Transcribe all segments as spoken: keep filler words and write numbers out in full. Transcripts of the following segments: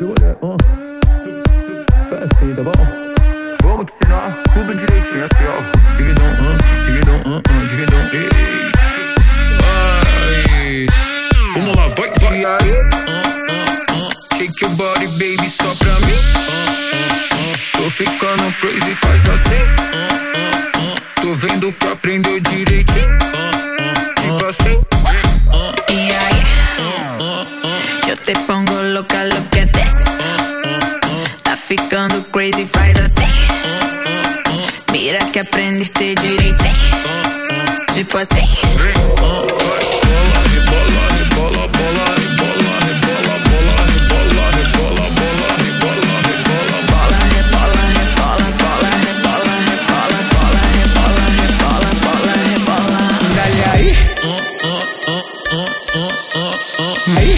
mulher, uh. Faz assim, tá bom? Vamos que senão, tudo direitinho assim, ó. Dividão, uh, dividão, uh, uh, dividão, ei. Vai. Vamos lá, vai, vai. E aí? Uh, uh, uh. Shake your body, baby, só pra mim. Uh, uh, uh. Tô ficando crazy, faz assim. Uh, uh, uh. Tô vendo que aprendeu direitinho. Uh, uh, tipo assim. Uh, y ahí, uh, uh, uh. Yo te pongo loca, lo que des. Uh, uh, uh. Tá ficando crazy, faz assim. Uh, uh, uh. Mira que aprendiste direitinho. Uh, uh. Tipo assim. Uh, uh. Rebola, rebola, rebola, rebola, rebola, rebola, rebola, rebola, rebola, rebola, bola, rebola, rebola, bola, rebola, rebola, bola, rebola, rebola, bola, rebola. Dale aí. Aí.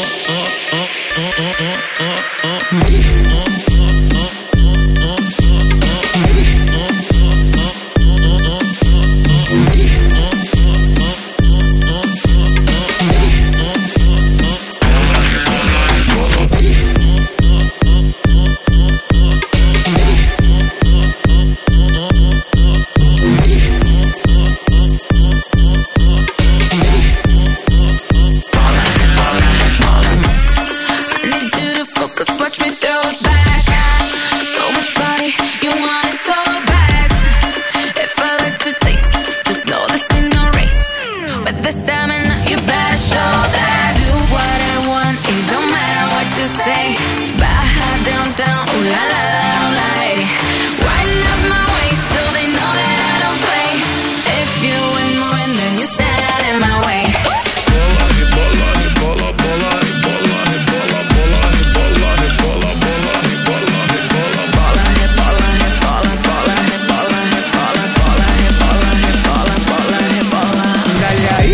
Watch me throw it back. So much body, you want it so bad. If I like to taste, just know this ain't no race. With this stamina, you better show that. Do what I want, it don't matter what you say. Baja down, down, ooh la la la, ooh la hey. Widen up my waist so they know that I don't play. If you ain't moving, then you stand out in my way. Bola, rebola, rebola, rebola, rebola, rebola, rebola, rebola, rebola, rebola, rebola, rebola, Bola, rebola, rebola, rebola, rebola, rebola, rebola, bola, rebola. dale aí.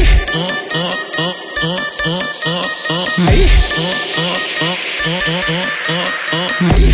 Aí.